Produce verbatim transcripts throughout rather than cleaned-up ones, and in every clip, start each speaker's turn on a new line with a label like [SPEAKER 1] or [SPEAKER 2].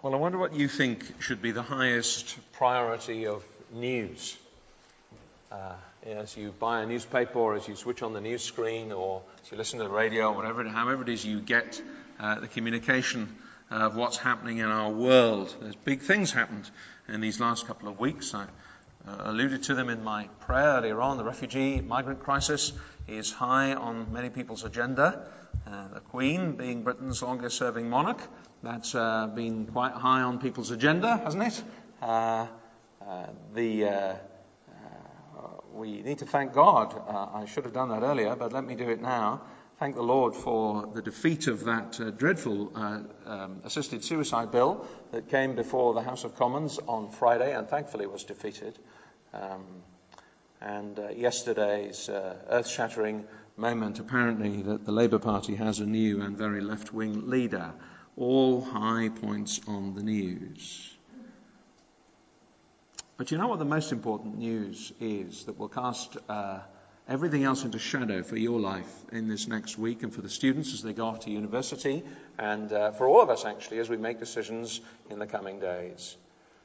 [SPEAKER 1] Well, I wonder what you think should be the highest priority of news. Uh, as you buy a newspaper, or as you switch on the news screen, or as you listen to the radio, or whatever, however it is you get uh, the communication of what's happening in our world. There's big things happened in these last couple of weeks. I uh, alluded to them in my prayer earlier on. The refugee migrant crisis is high on many people's agenda. Uh, the Queen, being Britain's longest-serving monarch, that's uh, been quite high on people's agenda, hasn't it? Uh, uh, the uh, uh, we need to thank God. Uh, I should have done that earlier, but let me do it now. Thank the Lord for the defeat of that uh, dreadful uh, um, assisted suicide bill that came before the House of Commons on Friday, and thankfully was defeated. Um, and uh, yesterday's uh, earth-shattering moment, apparently, that the Labour Party has a new and very left-wing leader. All high points on the news. But you know what the most important news is that will cast uh, everything else into shadow for your life in this next week, and for the students as they go off to university, and uh, for all of us, actually, as we make decisions in the coming days.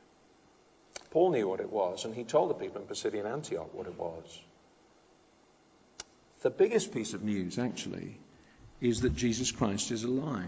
[SPEAKER 1] Paul knew what it was, and he told the people in Pisidian Antioch what it was. The biggest piece of news, actually, is that Jesus Christ is alive.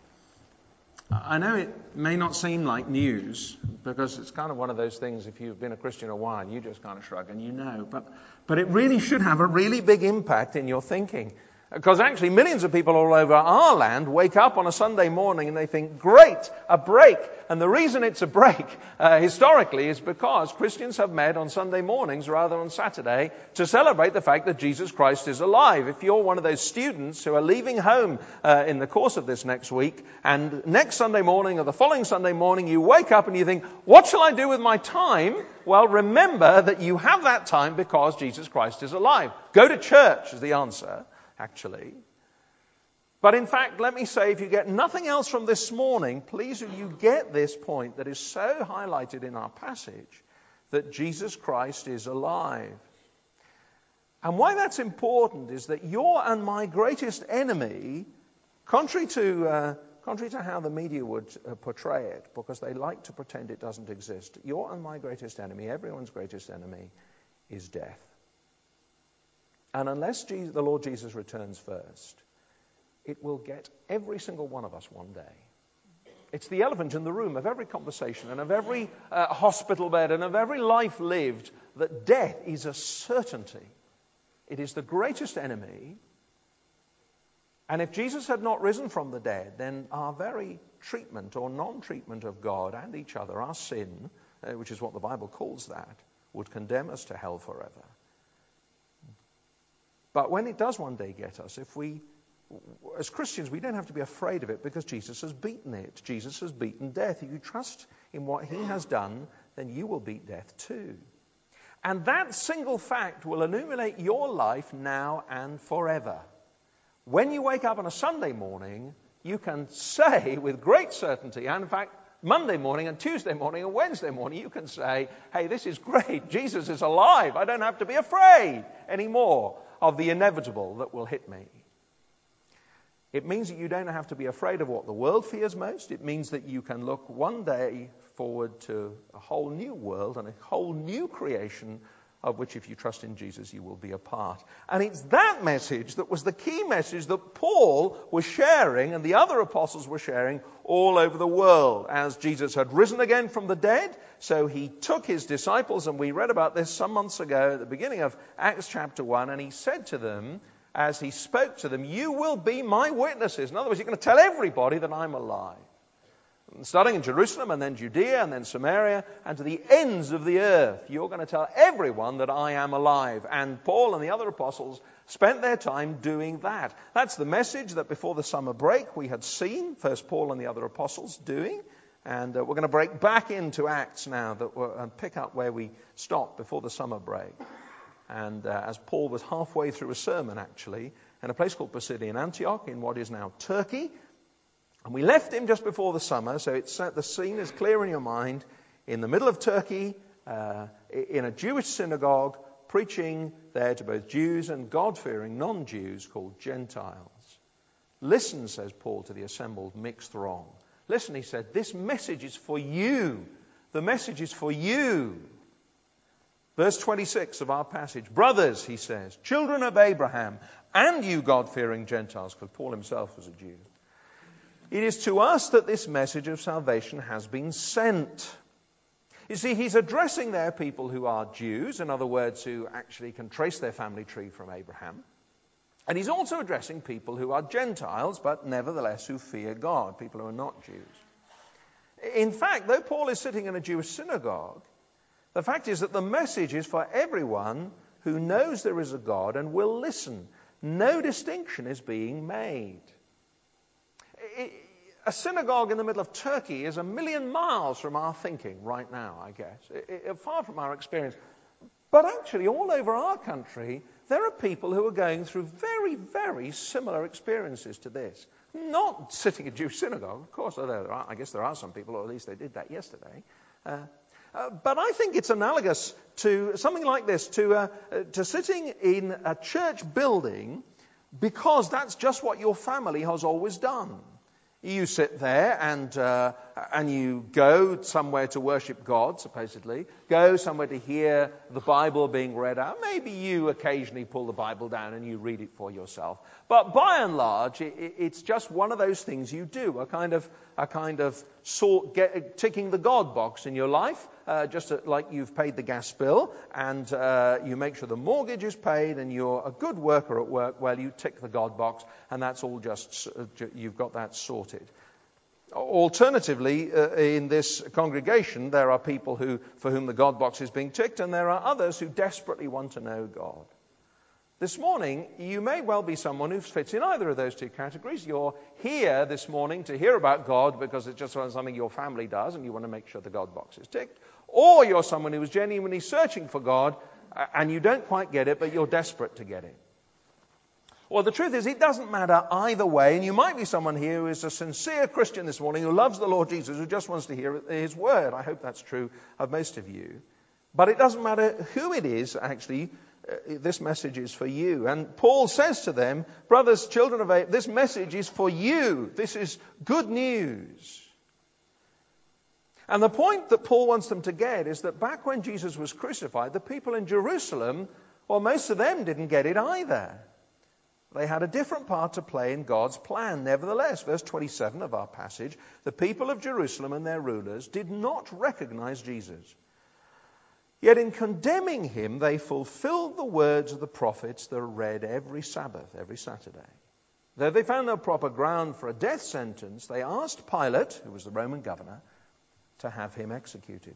[SPEAKER 1] I know it may not seem like news, because it's kind of one of those things, if you've been a Christian a while, you just kind of shrug and you know. But, but it really should have a really big impact in your thinking. Because actually millions of people all over our land wake up on a Sunday morning and they think, great, a break. And the reason it's a break, uh, historically, is because Christians have met on Sunday mornings rather than Saturday to celebrate the fact that Jesus Christ is alive. If you're one of those students who are leaving home uh, in the course of this next week, and next Sunday morning or the following Sunday morning you wake up and you think, what shall I do with my time? Well, remember that you have that time because Jesus Christ is alive. Go to church is the answer. Actually. But in fact, let me say, if you get nothing else from this morning, please you get this point that is so highlighted in our passage, that Jesus Christ is alive. And why that's important is that your and my greatest enemy, contrary to, uh, contrary to how the media would uh, portray it, because they like to pretend it doesn't exist, your and my greatest enemy, everyone's greatest enemy, is death. And unless Jesus, the Lord Jesus returns first, it will get every single one of us one day. It's the elephant in the room of every conversation and of every uh, hospital bed and of every life lived, that death is a certainty. It is the greatest enemy. And if Jesus had not risen from the dead, then our very treatment or non-treatment of God and each other, our sin, uh, which is what the Bible calls that, would condemn us to hell forever. But when it does one day get us, if we, as Christians, we don't have to be afraid of it, because Jesus has beaten it. Jesus has beaten death. If you trust in what he has done, then you will beat death too. And that single fact will illuminate your life now and forever. When you wake up on a Sunday morning, you can say with great certainty, and in fact, Monday morning and Tuesday morning and Wednesday morning, you can say, hey, this is great. Jesus is alive. I don't have to be afraid anymore of the inevitable that will hit me. It means that you don't have to be afraid of what the world fears most. It means that you can look one day forward to a whole new world and a whole new creation, of which, if you trust in Jesus, you will be a part. And it's that message that was the key message that Paul was sharing and the other apostles were sharing all over the world. As Jesus had risen again from the dead, so he took his disciples, and we read about this some months ago at the beginning of Acts chapter one, and he said to them, as he spoke to them, you will be my witnesses. In other words, you're going to tell everybody that I'm alive. Starting in Jerusalem, and then Judea, and then Samaria, and to the ends of the earth. You're going to tell everyone that I am alive. And Paul and the other apostles spent their time doing that. That's the message that before the summer break we had seen, first Paul and the other apostles doing. And uh, we're going to break back into Acts now that we're, and pick up where we stopped before the summer break. And uh, as Paul was halfway through a sermon, actually, in a place called Pisidian Antioch in what is now Turkey. And we left him just before the summer, so it's, uh, the scene is clear in your mind, in the middle of Turkey, uh, in a Jewish synagogue, preaching there to both Jews and God-fearing non-Jews called Gentiles. Listen, says Paul to the assembled mixed throng. Listen, he said, this message is for you. The message is for you. Verse twenty-six of our passage. Brothers, he says, children of Abraham, and you God-fearing Gentiles, because Paul himself was a Jew. It is to us that this message of salvation has been sent. You see, he's addressing there people who are Jews, in other words, who actually can trace their family tree from Abraham. And he's also addressing people who are Gentiles, but nevertheless who fear God, people who are not Jews. In fact, though Paul is sitting in a Jewish synagogue, the fact is that the message is for everyone who knows there is a God and will listen. No distinction is being made. A synagogue in the middle of Turkey is a million miles from our thinking right now, I guess, it, it, far from our experience. But actually, all over our country, there are people who are going through very, very similar experiences to this. Not sitting in a Jewish synagogue, of course, there are, I guess there are some people, or at least they did that yesterday. Uh, uh, but I think it's analogous to something like this, to, uh, to sitting in a church building because that's just what your family has always done. You sit there and uh, and you go somewhere to worship God, supposedly. Go somewhere to hear the Bible being read out. Maybe you occasionally pull the Bible down and you read it for yourself. But by and large, it, it's just one of those things you do, a kind of a kind of sort, get, ticking the God box in your life, uh, just like you've paid the gas bill and uh, you make sure the mortgage is paid and you're a good worker at work. Well, you tick the God box, and that's all just uh, you've got that sorted. Alternatively, uh, in this congregation, there are people who, for whom the God box is being ticked, and there are others who desperately want to know God. This morning, you may well be someone who fits in either of those two categories. You're here this morning to hear about God because it's just something your family does, and you want to make sure the God box is ticked. Or you're someone who is genuinely searching for God, and you don't quite get it, but you're desperate to get it. Well, the truth is, it doesn't matter either way. And you might be someone here who is a sincere Christian this morning, who loves the Lord Jesus, who just wants to hear his word. I hope that's true of most of you. But it doesn't matter who it is, actually. Uh, this message is for you. And Paul says to them, brothers, children of Abraham, this message is for you. This is good news. And the point that Paul wants them to get is that back when Jesus was crucified, the people in Jerusalem, well, most of them didn't get it either. They had a different part to play in God's plan. Nevertheless, verse twenty-seven of our passage, the people of Jerusalem and their rulers did not recognize Jesus. Yet in condemning him, they fulfilled the words of the prophets that are read every Sabbath, every Saturday. Though they found no proper ground for a death sentence, they asked Pilate, who was the Roman governor, to have him executed.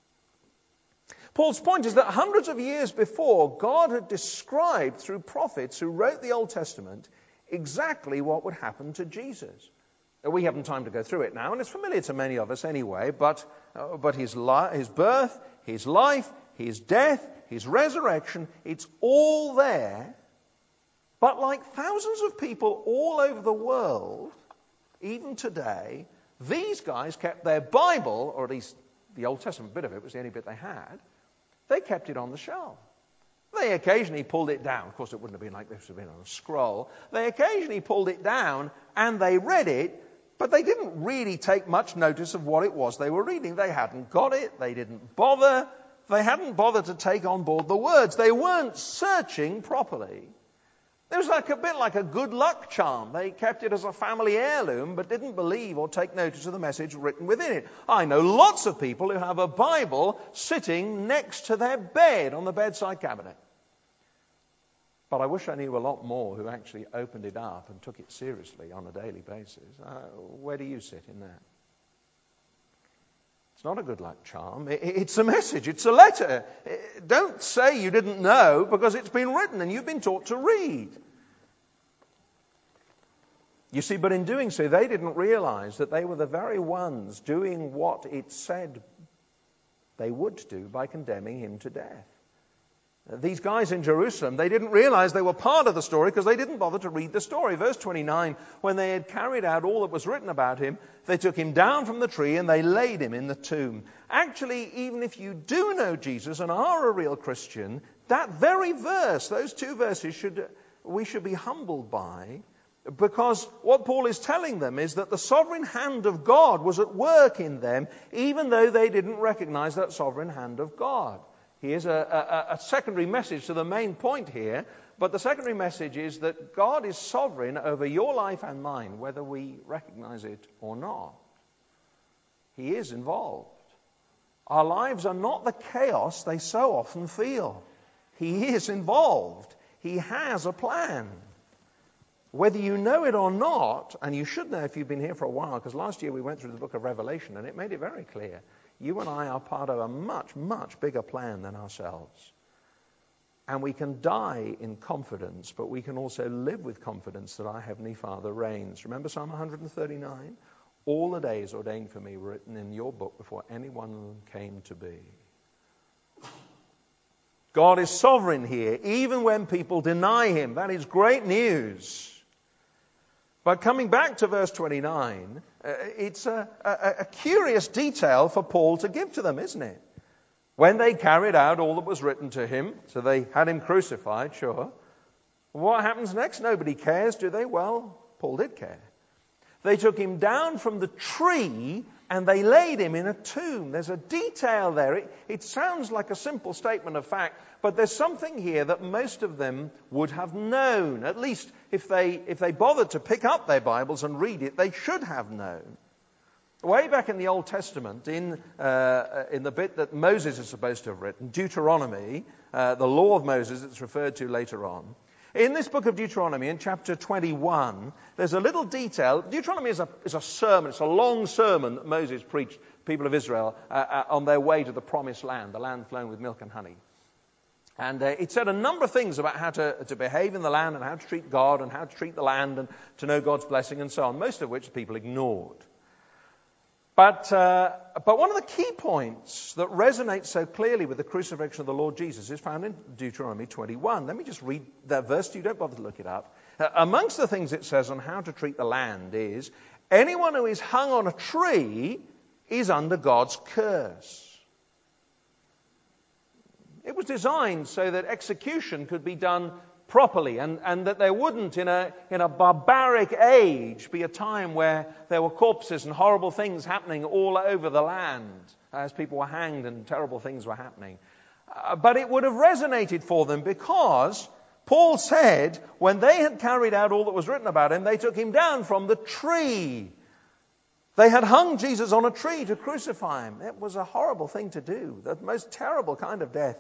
[SPEAKER 1] Paul's point is that hundreds of years before, God had described through prophets who wrote the Old Testament exactly what would happen to Jesus. We haven't time to go through it now, and it's familiar to many of us anyway, but, uh, but his, li- his birth, his life, his death, his resurrection, it's all there. But like thousands of people all over the world, even today, these guys kept their Bible, or at least the Old Testament bit of it was the only bit they had, they kept it on the shelf. They occasionally pulled it down. Of course, it wouldn't have been like this, it would have been on a scroll. They occasionally pulled it down and they read it, but they didn't really take much notice of what it was they were reading. They hadn't got it. They didn't bother. They hadn't bothered to take on board the words. They weren't searching properly. It was like a bit like a good luck charm. They kept it as a family heirloom, but didn't believe or take notice of the message written within it. I know lots of people who have a Bible sitting next to their bed on the bedside cabinet. But I wish I knew a lot more who actually opened it up and took it seriously on a daily basis. Uh, where do you sit in that? It's not a good luck charm. It, it's a message. It's a letter. It, don't say you didn't know, because it's been written and you've been taught to read. You see, but in doing so, they didn't realize that they were the very ones doing what it said they would do by condemning him to death. These guys in Jerusalem, they didn't realize they were part of the story because they didn't bother to read the story. Verse twenty-nine, when they had carried out all that was written about him, they took him down from the tree and they laid him in the tomb. Actually, even if you do know Jesus and are a real Christian, that very verse, those two verses, should we should be humbled by,
[SPEAKER 2] Because what Paul is telling them is that the sovereign hand of God was at work in them, even though they didn't recognize that sovereign hand of God. Here's a, a, a secondary message to the main point here, but the secondary message is that God is sovereign over your life and mine, whether we recognize it or not. He is involved. Our lives are not the chaos they so often feel. He is involved. He has a plan. Whether you know it or not, and you should know if you've been here for a while, because last year we went through the book of Revelation and it made it very clear. You and I are part of a much, much bigger plan than ourselves. And we can die in confidence, but we can also live with confidence that our Heavenly Father reigns. Remember Psalm one thirty-nine? All the days ordained for me were written in your book before any one of them came to be. God is sovereign here, even when people deny him. That is great news. But coming back to verse twenty-nine, uh, it's a, a, a curious detail for Paul to give to them, isn't it? When they carried out all that was written to him, so they had him crucified, sure. What happens next? Nobody cares, do they? Well, Paul did care. They took him down from the tree and they laid him in a tomb. There's a detail there. It, it sounds like a simple statement of fact, but there's something here that most of them would have known. At least if they, if they bothered to pick up their Bibles and read it, they should have known. Way back in the Old Testament, in, uh, in the bit that Moses is supposed to have written, Deuteronomy, uh, the law of Moses it's referred to later on, in this book of Deuteronomy, in chapter twenty-one, there's a little detail. Deuteronomy is a, is a sermon. It's a long sermon that Moses preached to the people of Israel uh, uh, on their way to the promised land, the land flowing with milk and honey. And uh, it said a number of things about how to, to behave in the land and how to treat God and how to treat the land and to know God's blessing and so on, most of which the people ignored. But uh, but one of the key points that resonates so clearly with the crucifixion of the Lord Jesus is found in Deuteronomy twenty-one. Let me just read that verse. You don't bother to look it up. Uh, amongst the things it says on how to treat the land is, anyone who is hung on a tree is under God's curse. It was designed so that execution could be done properly, and, and that there wouldn't, in a, in a barbaric age, be a time where there were corpses and horrible things happening all over the land as people were hanged and terrible things were happening. Uh, but it would have resonated for them because Paul said when they had carried out all that was written about him, they took him down from the tree. They had hung Jesus on a tree to crucify him. It was a horrible thing to do, the most terrible kind of death.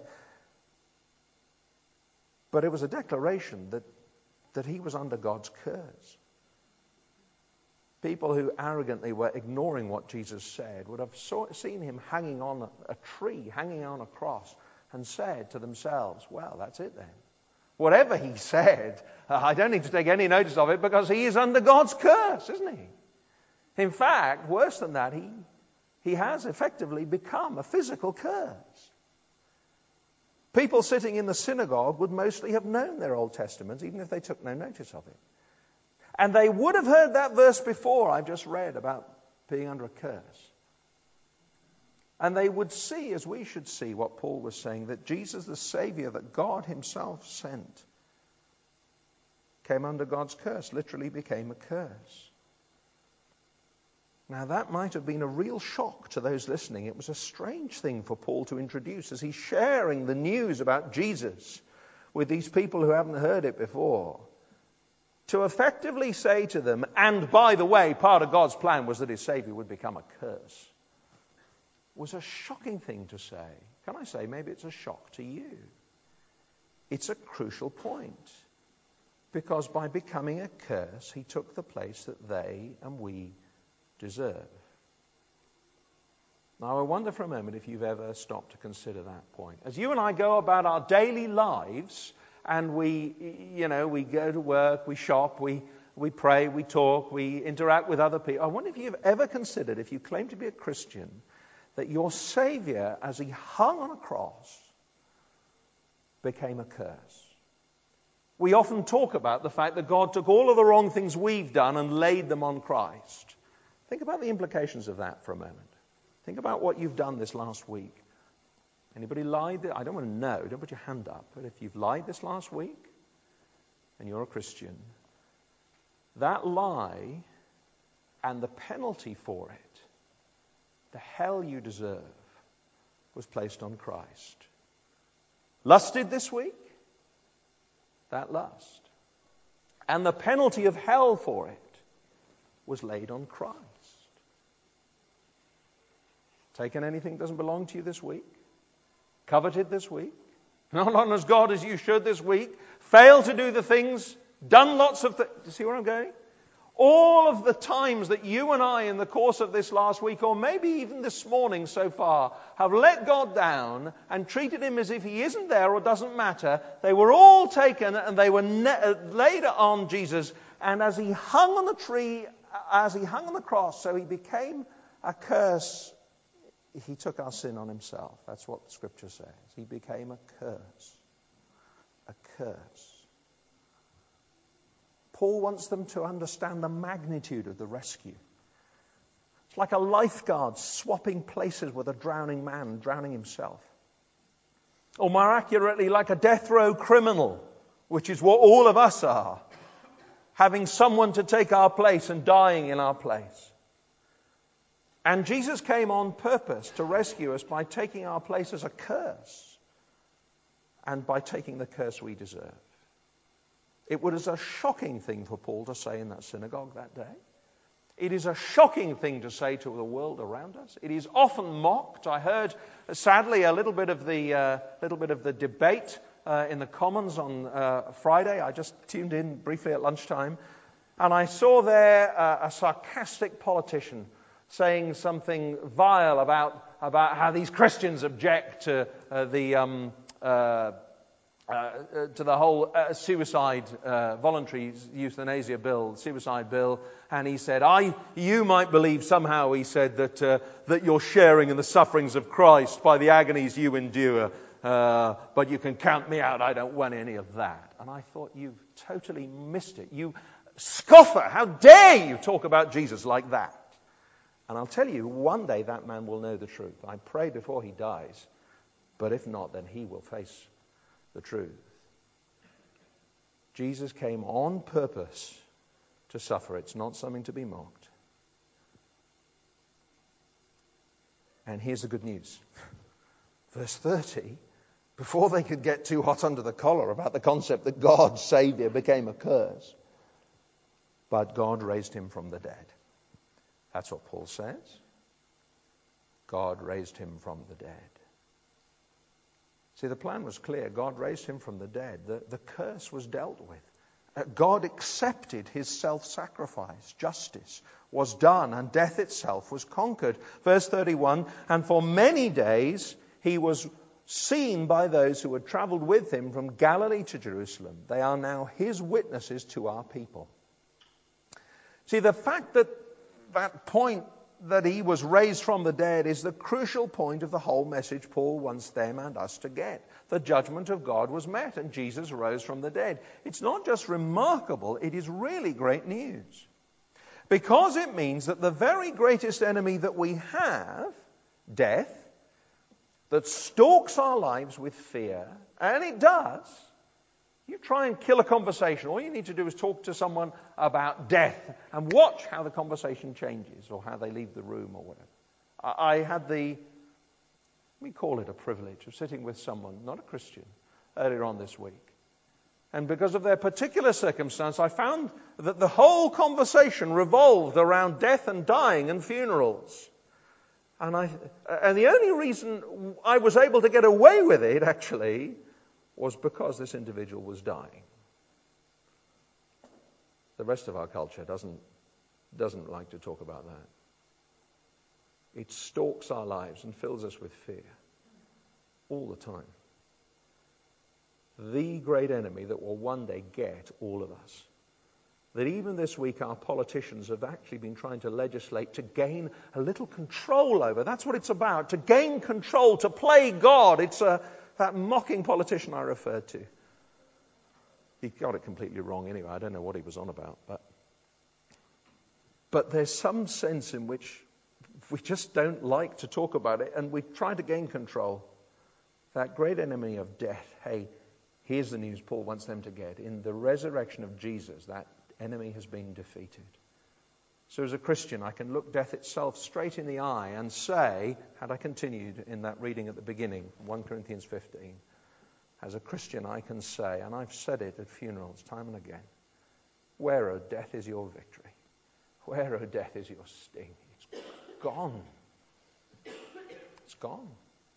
[SPEAKER 2] But it was a declaration that, that he was under God's curse. People who arrogantly were ignoring what Jesus said would have saw, seen him hanging on a, a tree, hanging on a cross, and said to themselves, well, that's it then. Whatever he said, uh, I don't need to take any notice of it because he is under God's curse, isn't he? In fact, worse than that, he, he has effectively become a physical curse. People sitting in the synagogue would mostly have known their Old Testament, even if they took no notice of it. And they would have heard that verse before I've just read about being under a curse. And they would see, as we should see, what Paul was saying, that Jesus, the Savior that God himself sent, came under God's curse, literally became a curse. Now, that might have been a real shock to those listening. It was a strange thing for Paul to introduce as he's sharing the news about Jesus with these people who haven't heard it before. To effectively say to them, and by the way, part of God's plan was that his Savior would become a curse, was a shocking thing to say. Can I say maybe it's a shock to you? It's a crucial point. Because by becoming a curse, he took the place that they and we deserve. Now, I wonder for a moment if you've ever stopped to consider that point. As you and I go about our daily lives, and we, you know, we go to work, we shop, we, we pray, we talk, we interact with other people. I wonder if you've ever considered, if you claim to be a Christian, that your Savior, as he hung on a cross, became a curse. We often talk about the fact that God took all of the wrong things we've done and laid them on Christ. Think about the implications of that for a moment. Think about what you've done this last week. Anybody lied? I don't want to know. Don't put your hand up. But if you've lied this last week and you're a Christian, that lie and the penalty for it, the hell you deserve, was placed on Christ. Lusted this week? That lust. And the penalty of hell for it was laid on Christ. Taken anything that doesn't belong to you this week? Coveted this week? Not honored as God as you should this week? Failed to do the things? Done lots of things? Do you see where I'm going? All of the times that you and I in the course of this last week, or maybe even this morning so far, have let God down and treated him as if he isn't there or doesn't matter, they were all taken and they were ne- laid on Jesus. And as he hung on the tree, as he hung on the cross, so he became a curse. He took our sin on himself. That's what the scripture says. He became a curse. A curse. Paul wants them to understand the magnitude of the rescue. It's like a lifeguard swapping places with a drowning man, drowning himself. Or more accurately, like a death row criminal, which is what all of us are, having someone to take our place and dying in our place. And Jesus came on purpose to rescue us by taking our place as a curse and by taking the curse we deserve. It was a shocking thing for Paul to say in that synagogue that day. It is a shocking thing to say to the world around us. It is often mocked. I heard, sadly, a little bit of the uh, little bit of the debate uh, in the Commons on uh, Friday. I just tuned in briefly at lunchtime, and I saw there uh, a sarcastic politician saying something vile about about how these Christians object to uh, the um, uh, uh, to the whole uh, suicide, uh, voluntary euthanasia bill, suicide bill, and he said, "I, you might believe somehow," he said, that uh, that you're sharing in the sufferings of Christ by the agonies you endure, uh, but you can count me out. I don't want any of that." And I thought, you've totally missed it. You scoffer! How dare you talk about Jesus like that? And I'll tell you, one day that man will know the truth. I pray before he dies. But if not, then he will face the truth. Jesus came on purpose to suffer. It's not something to be mocked. And here's the good news. Verse thirty, before they could get too hot under the collar about the concept that God's Savior became a curse, but God raised him from the dead. That's what Paul says. God raised him from the dead. See, the plan was clear. God raised him from the dead. The, the curse was dealt with. Uh, God accepted his self-sacrifice. Justice was done, and death itself was conquered. Verse thirty-one, and for many days he was seen by those who had traveled with him from Galilee to Jerusalem. They are now his witnesses to our people. See, the fact that that point that he was raised from the dead is the crucial point of the whole message Paul wants them and us to get. The judgment of God was met and Jesus rose from the dead. It's not just remarkable, it is really great news. Because it means that the very greatest enemy that we have, death, that stalks our lives with fear, and it does. You try and kill a conversation. All you need to do is talk to someone about death and watch how the conversation changes or how they leave the room or whatever. I had the, we call it a privilege, of sitting with someone, not a Christian, earlier on this week. And because of their particular circumstance, I found that the whole conversation revolved around death and dying and funerals. And, I, and the only reason I was able to get away with it, actually, was because this individual was dying. The rest of our culture doesn't, doesn't like to talk about that. It stalks our lives and fills us with fear all the time. The great enemy that will one day get all of us. That even this week our politicians have actually been trying to legislate to gain a little control over. That's what it's about, to gain control, to play God. It's a That mocking politician I referred to. He got it completely wrong anyway. I don't know what he was on about. But, but there's some sense in which we just don't like to talk about it, and we try to gain control. That great enemy of death, hey, here's the news Paul wants them to get. In the resurrection of Jesus, that The enemy has been defeated. So as a Christian, I can look death itself straight in the eye and say, had I continued in that reading at the beginning, First Corinthians fifteen, as a Christian I can say, and I've said it at funerals time and again, where, O death, is your victory? Where, O death, is your sting? It's gone. It's gone.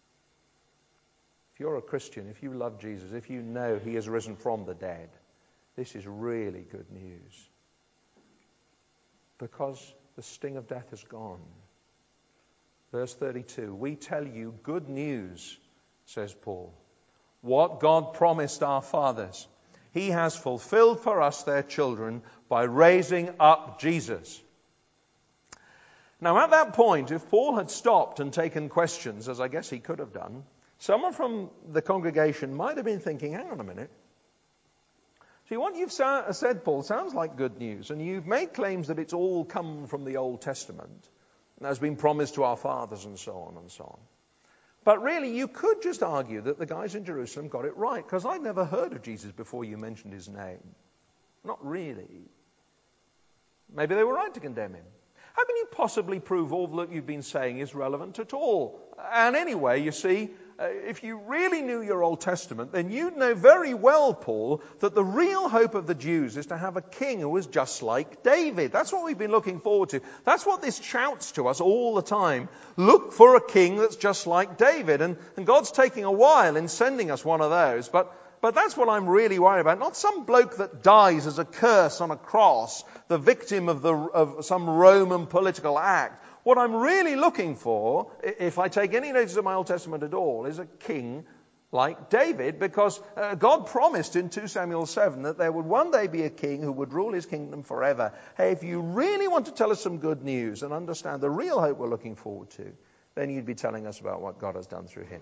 [SPEAKER 2] If you're a Christian, if you love Jesus, if you know he has risen from the dead, this is really good news. Because the sting of death is gone. Verse thirty-two, we tell you good news, says Paul. What God promised our fathers, he has fulfilled for us, their children, by raising up Jesus. Now at that point, if Paul had stopped and taken questions, as I guess he could have done, someone from the congregation might have been thinking, hang on a minute. See, what you've said, Paul, sounds like good news, and you've made claims that it's all come from the Old Testament, and has been promised to our fathers, and so on and so on. But really, you could just argue that the guys in Jerusalem got it right, because I'd never heard of Jesus before you mentioned his name. Not really. Maybe they were right to condemn him. How can you possibly prove all that you've been saying is relevant at all? And anyway, you see, uh, if you really knew your Old Testament, then you'd know very well, Paul, that the real hope of the Jews is to have a king who is just like David. That's what we've been looking forward to. That's what this shouts to us all the time. Look for a king that's just like David. And, and God's taking a while in sending us one of those. But But that's what I'm really worried about. Not some bloke that dies as a curse on a cross, the victim of, the, of some Roman political act. What I'm really looking for, if I take any notice of my Old Testament at all, is a king like David, because uh, God promised in Second Samuel seven that there would one day be a king who would rule his kingdom forever. Hey, if you really want to tell us some good news and understand the real hope we're looking forward to, then you'd be telling us about what God has done through him.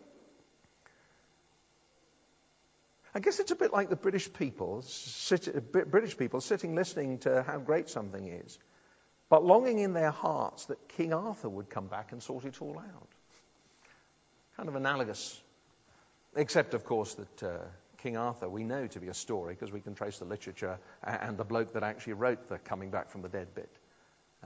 [SPEAKER 2] I guess it's a bit like the British people, sit, British people sitting listening to how great something is, but longing in their hearts that King Arthur would come back and sort it all out. Kind of analogous. Except, of course, that uh, King Arthur we know to be a story because we can trace the literature and the bloke that actually wrote the coming back from the dead bit. Uh,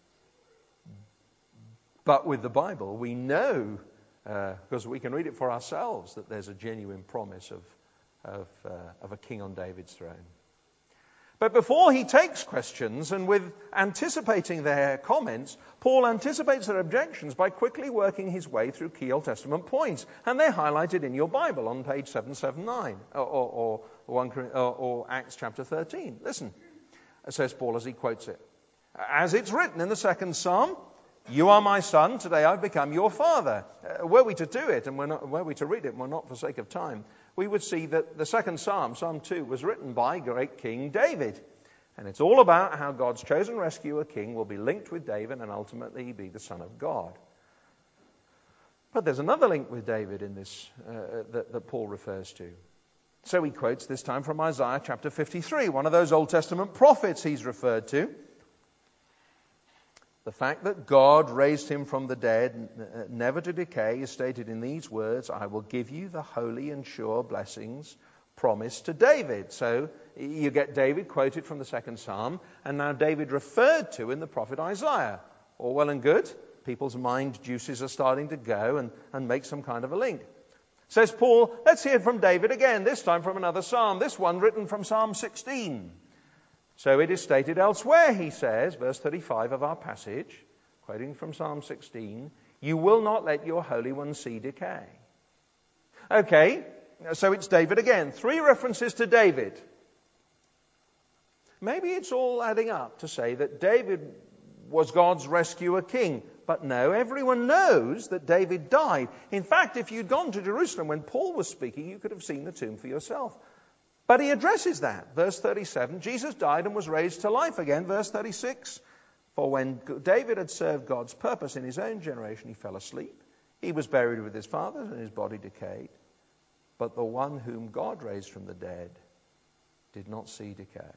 [SPEAKER 2] but with the Bible, we know, uh, because we can read it for ourselves, that there's a genuine promise of Of, uh, of a king on David's throne. But before he takes questions, and with anticipating their comments, Paul anticipates their objections by quickly working his way through key Old Testament points. And they're highlighted in your Bible on page seven seventy-nine, or, or, or, one, or, or Acts chapter thirteen. Listen, says Paul as he quotes it. As it's written in the second Psalm, you are my son, today I've become your father. Uh, were we to do it, and we're not, were we to read it, and we're not for sake of time, we would see that the second Psalm, Psalm two, was written by great King David. And it's all about how God's chosen rescuer king will be linked with David and ultimately be the Son of God. But there's another link with David in this uh, that, that Paul refers to. So he quotes this time from Isaiah chapter fifty-three, one of those Old Testament prophets he's referred to. The fact that God raised him from the dead, never to decay, is stated in these words, I will give you the holy and sure blessings promised to David. So you get David quoted from the second Psalm, and now David referred to in the prophet Isaiah. All well and good. People's mind juices are starting to go and, and make some kind of a link. Says Paul, let's hear from David again, this time from another psalm, this one written from Psalm sixteen. So it is stated elsewhere, he says, verse thirty-five of our passage, quoting from Psalm sixteen, you will not let your Holy One see decay. Okay, so it's David again. Three references to David. Maybe it's all adding up to say that David was God's rescuer king. But no, everyone knows that David died. In fact, if you'd gone to Jerusalem when Paul was speaking, you could have seen the tomb for yourself. But he addresses that. Verse thirty-seven, Jesus died and was raised to life again. Verse thirty-six, for when David had served God's purpose in his own generation, he fell asleep. He was buried with his fathers and his body decayed. But the one whom God raised from the dead did not see decay.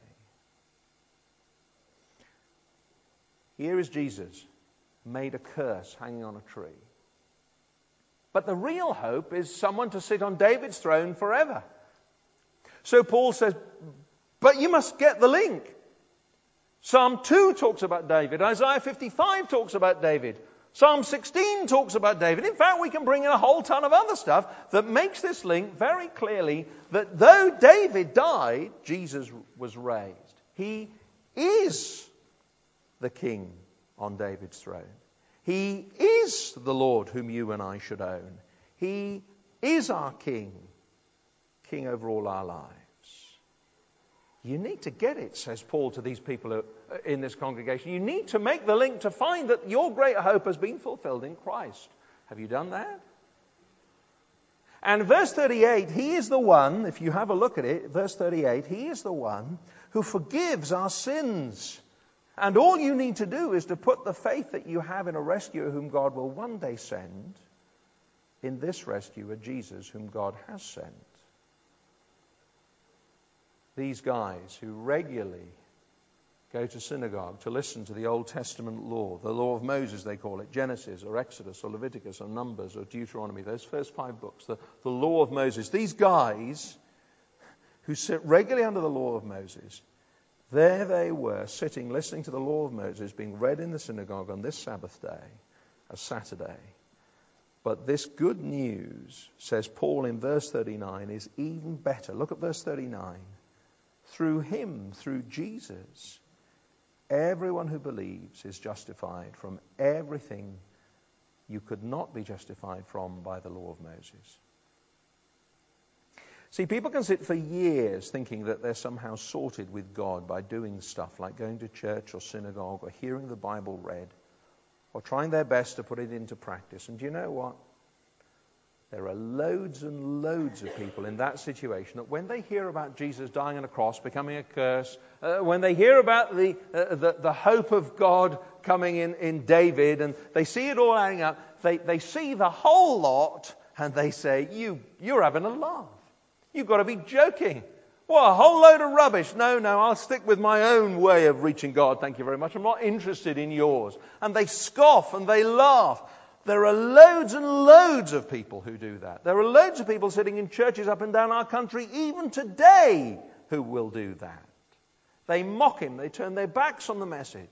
[SPEAKER 2] Here is Jesus, made a curse hanging on a tree. But the real hope is someone to sit on David's throne forever. So Paul says, but you must get the link. Psalm two talks about David. Isaiah fifty-five talks about David. Psalm sixteen talks about David. In fact, we can bring in a whole ton of other stuff that makes this link very clearly that though David died, Jesus was raised. He is the king on David's throne. He is the Lord whom you and I should own. He is our king, king over all our lives. You need to get it, says Paul to these people in this congregation. You need to make the link to find that your great hope has been fulfilled in Christ. Have you done that? And verse thirty-eight, he is the one, if you have a look at it, verse thirty-eight, he is the one who forgives our sins. And all you need to do is to put the faith that you have in a rescuer whom God will one day send, in this rescuer, Jesus, whom God has sent. These guys who regularly go to synagogue to listen to the Old Testament law, the law of Moses they call it, Genesis or Exodus or Leviticus or Numbers or Deuteronomy, those first five books, the, the law of Moses. These guys who sit regularly under the law of Moses, there they were sitting listening to the law of Moses being read in the synagogue on this Sabbath day, a Saturday. But this good news, says Paul in verse thirty-nine, is even better. Look at verse thirty-nine. Through him, through Jesus, everyone who believes is justified from everything you could not be justified from by the law of Moses. See, people can sit for years thinking that they're somehow sorted with God by doing stuff like going to church or synagogue or hearing the Bible read or trying their best to put it into practice. And do you know what? There are loads and loads of people in that situation that when they hear about Jesus dying on a cross, becoming a curse, uh, when they hear about the, uh, the the hope of God coming in, in David, and they see it all adding up, they, they see the whole lot and they say, you, you're having a laugh. You've got to be joking. What, a whole load of rubbish. No, no, I'll stick with my own way of reaching God, thank you very much. I'm not interested in yours. And they scoff and they laugh. There are loads and loads of people who do that. There are loads of people sitting in churches up and down our country, even today, who will do that. They mock him. They turn their backs on the message.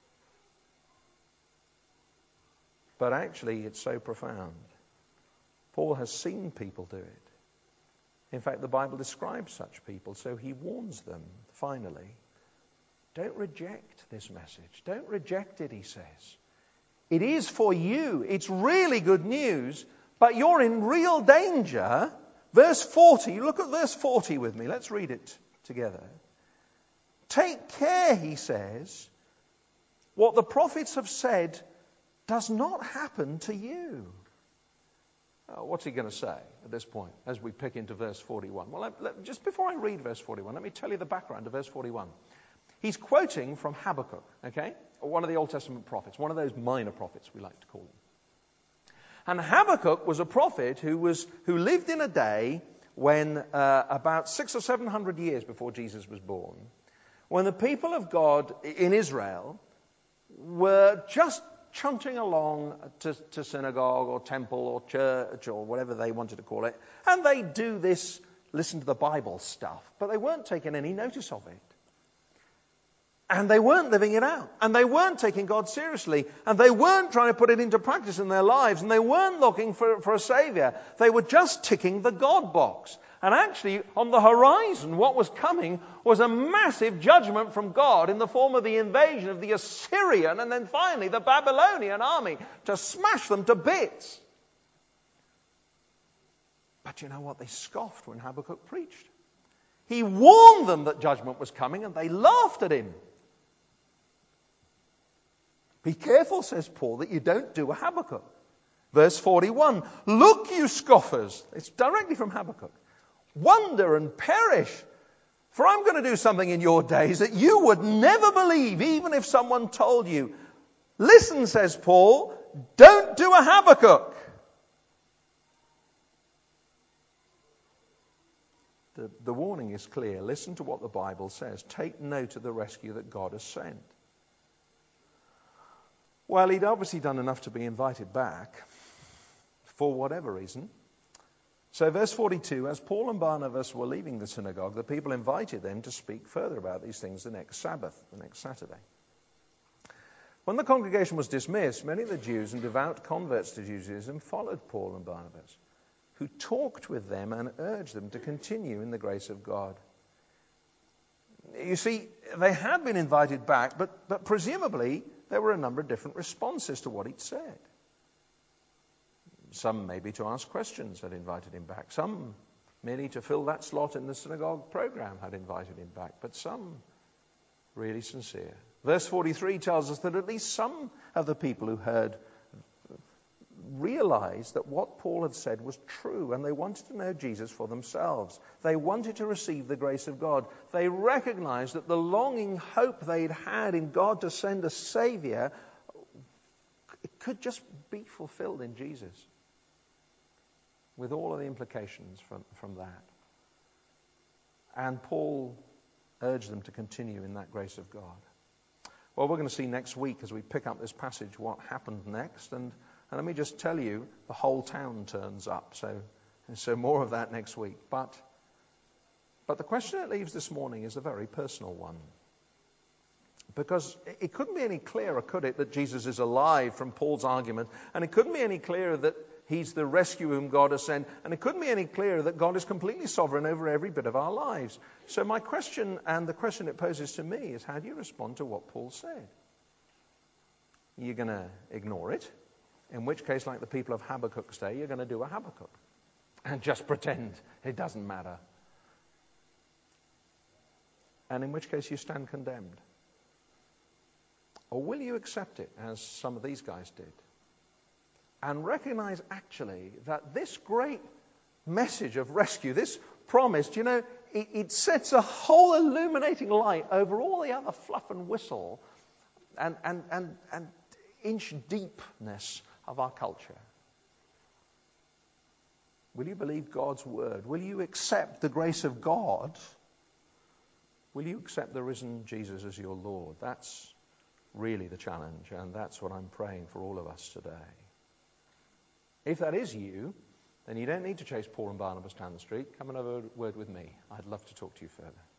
[SPEAKER 2] But actually, it's so profound. Paul has seen people do it. In fact, the Bible describes such people, so he warns them, finally. Don't reject this message. Don't reject it, he says. It is for you. It's really good news, but you're in real danger. Verse forty, look at verse forty with me. Let's read it together. Take care, he says, what the prophets have said does not happen to you. Oh, what's he going to say at this point as we pick into verse forty-one? Well, let, let, just before I read verse forty-one, let me tell you the background to verse forty-one. He's quoting from Habakkuk, okay? One of the Old Testament prophets, one of those minor prophets we like to call them. And Habakkuk was a prophet who was who lived in a day when uh, about six or seven hundred years before Jesus was born, when the people of God in Israel were just chunting along to, to synagogue or temple or church or whatever they wanted to call it, and they do this listen to the Bible stuff, but they weren't taking any notice of it. And they weren't living it out. And they weren't taking God seriously. And they weren't trying to put it into practice in their lives. And they weren't looking for, for a Savior. They were just ticking the God box. And actually, on the horizon, what was coming was a massive judgment from God in the form of the invasion of the Assyrian and then finally the Babylonian army to smash them to bits. But you know what? They scoffed when Habakkuk preached. He warned them that judgment was coming and they laughed at him. Be careful, says Paul, that you don't do a Habakkuk. Verse forty-one, look, you scoffers. It's directly from Habakkuk. Wonder and perish, for I'm going to do something in your days that you would never believe, even if someone told you. Listen, says Paul, don't do a Habakkuk. The, the warning is clear. Listen to what the Bible says. Take note of the rescue that God has sent. Well, he'd obviously done enough to be invited back, for whatever reason. So verse forty-two, as Paul and Barnabas were leaving the synagogue, the people invited them to speak further about these things the next Sabbath, the next Saturday. When the congregation was dismissed, many of the Jews and devout converts to Judaism followed Paul and Barnabas, who talked with them and urged them to continue in the grace of God. You see, they had been invited back, but, but presumably there were a number of different responses to what he'd said. Some maybe to ask questions had invited him back. Some merely to fill that slot in the synagogue program had invited him back. But some really sincere. Verse forty-three tells us that at least some of the people who heard realized that what Paul had said was true, and they wanted to know Jesus for themselves. They wanted to receive the grace of God. They recognized that the longing hope they'd had in God to send a Savior, it could just be fulfilled in Jesus, with all of the implications from, from that. And Paul urged them to continue in that grace of God. Well, we're going to see next week as we pick up this passage what happened next. And, and let me just tell you, the whole town turns up. So, so more of that next week. But, but the question it leaves this morning is a very personal one. Because it couldn't be any clearer, could it, that Jesus is alive from Paul's argument. And it couldn't be any clearer that he's the rescue whom God has sent. And it couldn't be any clearer that God is completely sovereign over every bit of our lives. So my question, and the question it poses to me, is how do you respond to what Paul said? You're going to ignore it, in which case, like the people of Habakkuk's day, you're going to do a Habakkuk and just pretend it doesn't matter. And in which case you stand condemned. Or will you accept it, as some of these guys did, and recognize actually that this great message of rescue, this promise, you know, it, it sets a whole illuminating light over all the other fluff and whistle and, and, and, and inch deepness of our culture. Will you believe God's word? Will you accept the grace of God? Will you accept the risen Jesus as your Lord? That's really the challenge, and that's what I'm praying for all of us today. If that is you, then you don't need to chase Paul and Barnabas down the street. Come and have a word with me. I'd love to talk to you further.